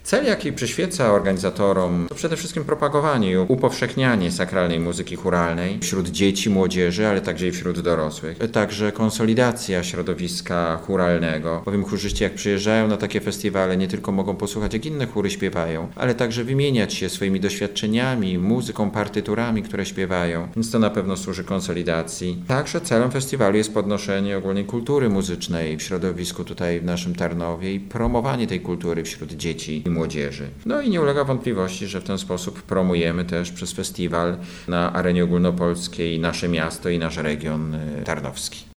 Cel, jaki przyświeca organizatorom, to przede wszystkim propagowanie i upowszechnianie sakralnej muzyki chóralnej wśród dzieci, młodzieży, ale także i wśród dorosłych. Także konsolidacja środowiska chóralnego, bowiem chórzyści jak przyjeżdżają na takie festiwale, nie tylko mogą posłuchać, jak inne chóry śpiewają, ale także wymieniać się swoimi doświadczeniami, muzyką, partyturami, które śpiewają, więc to na pewno służy konsolidacji. Także celem festiwalu jest podnoszenie ogólnej kultury muzycznej w środowisku tutaj w naszym Tarnowie i promowanie tej kultury wśród dzieci i młodzieży. No i nie ulega wątpliwości, że w ten sposób promujemy też przez festiwal na arenie ogólnopolskiej nasze miasto i nasz region tarnowski.